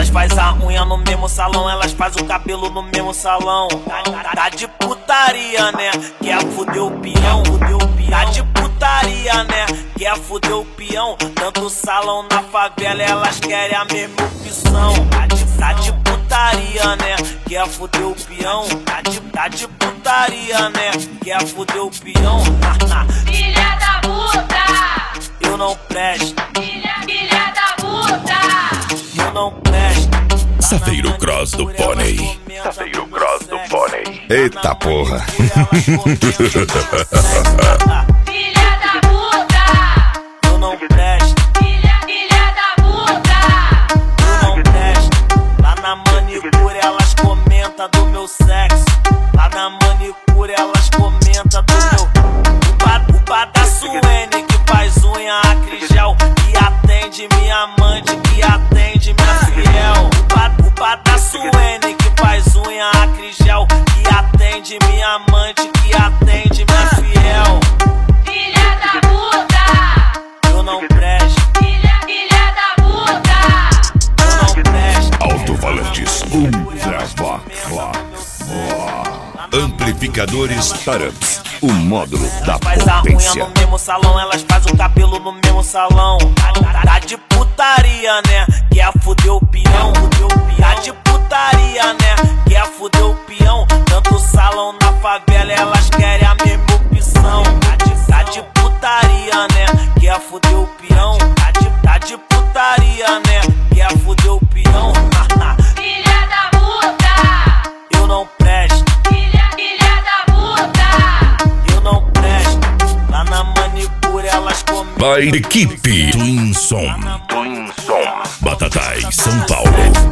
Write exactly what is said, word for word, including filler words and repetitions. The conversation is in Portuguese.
Elas faz a unha no mesmo salão, elas faz o cabelo no mesmo salão. Tá de putaria, né? Quer fuder o peão, fuder o peão. Tá de putaria, né? Quer fuder o peão. Tanto salão na favela, elas querem a mesma opção. Tá de, tá de putaria, né? Quer fuder o peão. Tá de, tá de putaria, né? Quer fuder o peão. Filha da puta! Eu não presto. Filha, filha da puta! Eu não presto. Safeiro Cross do Pônei. Safeiro Cross do Pônei. Eita porra. Filha da puta! Eu não presto. Filha, filha da puta! Eu não presto. Lá na manicure elas comentam do meu sexo. Lá na manicure elas comentam do meu. O bar da Suene que faz unha acrigel, que atende minha amante, que atende minha fiel. O bar da Suene que faz unha acrigel, que atende minha amante, que atende minha fiel. Filha da puta! Eu não presto. Filha, filha da puta! Eu não presto. Alto-falantes Ultra Vox. Amplificadores Taramps. O módulo da Faz a unha potência. no mesmo salão, elas faz o cabelo no mesmo salão. Tá de putaria, né? Quer fuder o peão, fuder o peão. Tá de putaria, né? Quer fuder o peão. Tanto salão na favela, elas querem a mesma opção. Tá de, tá de putaria, né? Quer fuder o peão. Tá de, tá de putaria, né? Quer fuder o peão. Filha da puta! Eu não presto. Filha, filha da puta! Eu não presto. Lá na manicure elas comem. By equipe Twin Som. Twin Som. Batatais, São Paulo.